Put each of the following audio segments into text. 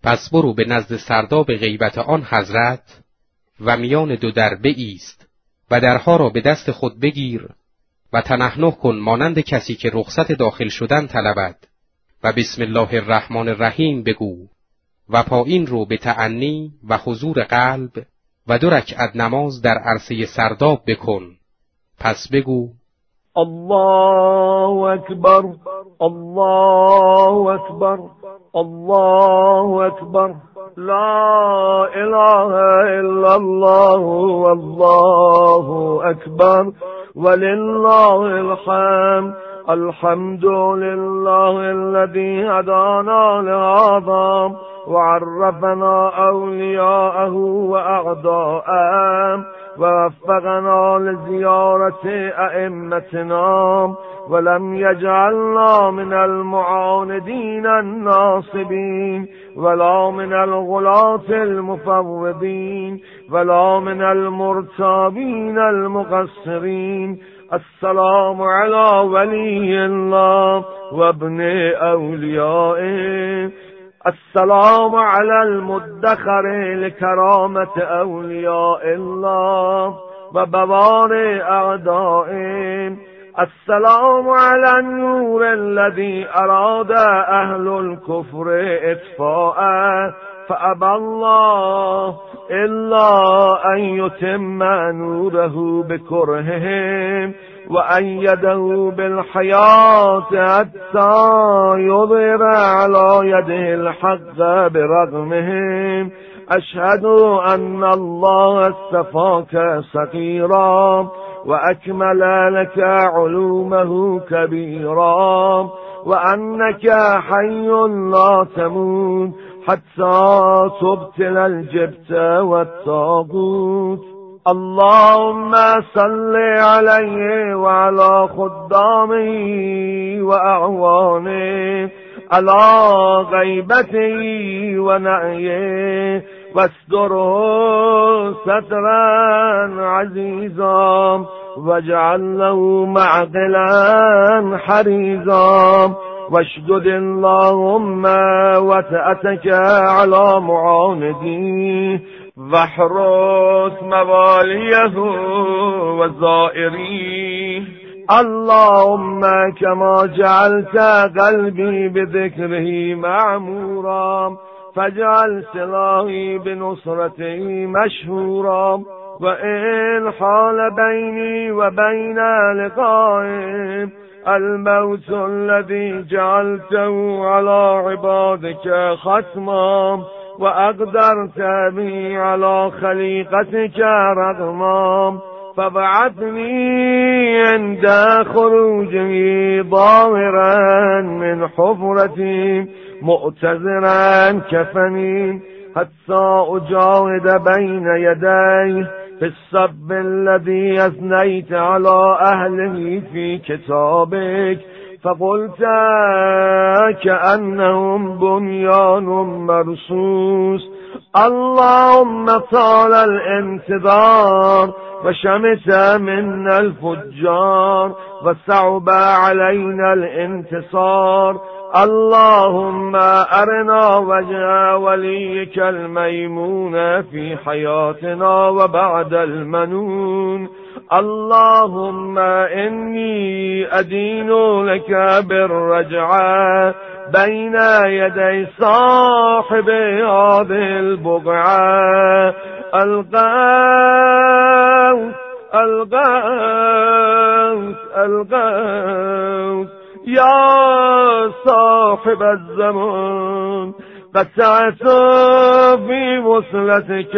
پس برو به نزد سرداب غیبت آن حضرت و میان دو در بایست و درها را به دست خود بگیر و تنحنح کن مانند کسی که رخصت داخل شدن طلبد و بسم الله الرحمن الرحیم بگو و پایین رو به تأنی و حضور قلب و 2 رکعت نماز در عرصه سرداب بکن. پس بگو الله اکبر الله اکبر الله اکبر لا اله الا الله والله اکبر ولله الحمد الحمد لله الذي هدانا لهذا وعرفنا أولياءه وأعداءه ووفقنا لزيارة أئمتنا ولم يجعلنا من المعاندين الناصبين ولا من الغلاة المفوضين ولا من المرتابين المقصرين. السلام على ولي الله وابن أوليائه. السلام على المدخر لكرامة أولياء الله وبوار أعدائهم. السلام على النور الذي أراد أهل الكفر إطفاءه فأبى الله إلا أن يتم نوره بكرههم وأيده بالحياة حتى يظهر على يده الحق برغمهم. أشهد أن الله اصطفاك صغيرا وأكمل لك علومه كبيرا وأنك حي لا تموت حتى تبتل الجبت والطاغوت. اللهم صل عليه وعلى خدامه وأعوانه على غيبته ونعيه واستره سترا عزيزا واجعل له معقلا حريزا واشدد اللهم وتأتك على معانديه واحرس مواليه وزائريه. اللهم كما جعلت قلبي بذكره معمورا فاجعل سلاحي بنصرته مشهورا وإن حال بيني وبين لقائه الموت الذي جعلته على عبادك ختما وأقدرت بي على خليقتك رغما فبعثني عند خروجه ظاهرا من حفرتي مؤتزرا كفني حتى أجاهد بين يديه في السب الذي أثنيت على أهله في كتابك فقلت كأنهم بنيان مرصوص. اللهم طال الانتظار وشمت منا الفجار وصعب علينا الانتصار. اللهم أرنا وجه وليك الميمون في حياتنا وبعد المنون. اللهم إني أدين لك بالرجعة بين يدي صاحب هذه البقعة. الغوث الغوث الغوث يا صاحب الزمان قطعت في وصلتك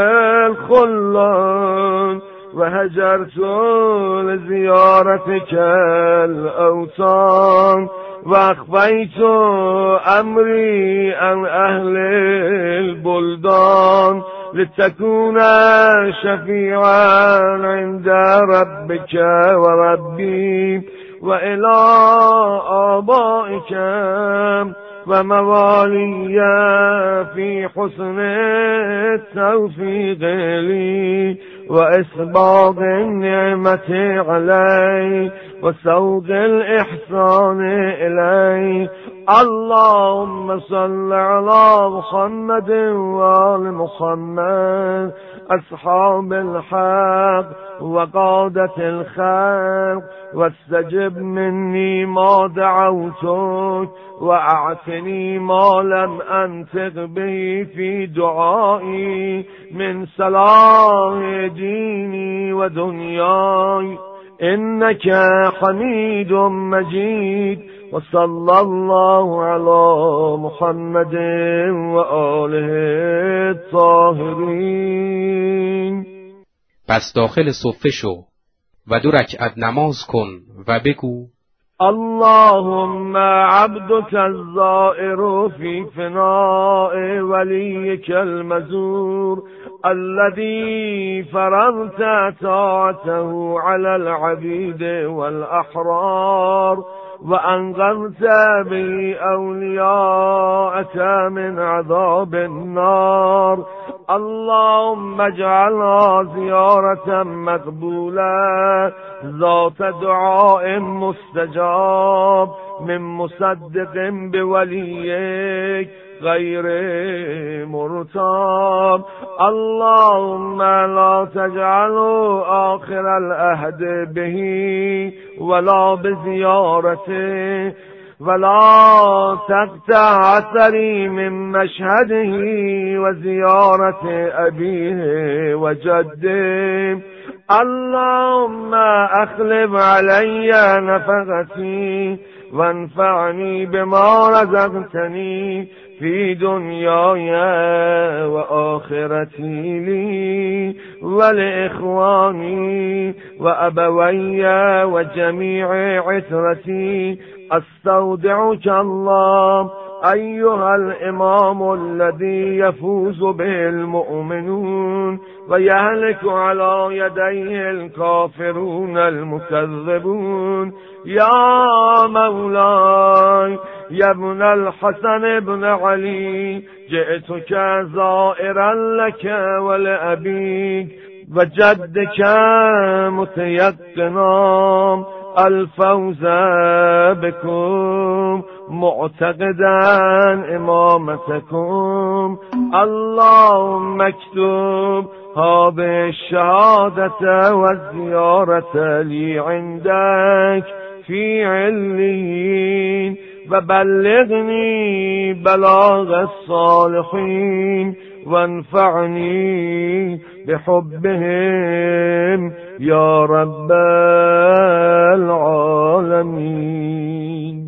الخلان وهجرت لزيارتك الأوطان واخفيت أمري عن أهل البلدان لتكون شفيعا عند ربك وربي وإلى آبائك وموالي في حسن التوفيق لي وإسباغ النعمة علي وسوق الإحسان إلي. اللهم صل على محمد وآل محمد أصحاب الحق وقادة الخلق، واستجب مني ما دعوتك وأعتني ما لم أنطق به في دعائي من صلاح ديني ودنياي، إنك حميد مجيد. وصلى الله على محمد وآله الطاهرین. پس داخل صفه شو و 2 رکعت نماز کن و بگو: اللهم عبدك الزائر في فناء وليك المزور الذي فرضت طاعته على العبيد والأحرار وأنقذت به أولياءك من عذاب النار. اللهم اجعلها زيارة مقبولة ذات دعاء مستجاب من مصدق بوليك غير مرتاب. اللهم لا تجعل آخر العهد به ولا بزيارته ولا تقطع أثري من مشهده وزيارة أبيه وجده. اللهم أخلف علي نفقتي وانفعني بما رزقتني في دنياي وآخرتي لي ولإخواني وأبوي وجميع عترتي. أستودعك الله أيها الإمام الذي يفوز به المؤمنون ويهلك على يديه الكافرون المكذبون. يا مولاي يا ابن الحسن بن علي، جئتك زائرا لك ولأبيك وجدك متيقنا الفوز بكم معتقدا إمامتكم. اللهم اكتب هذه الشهادة والزيارة لي عندك في عليين وبلغني بلاغ الصالحين وانفعني بحبهم يا رب العالمين.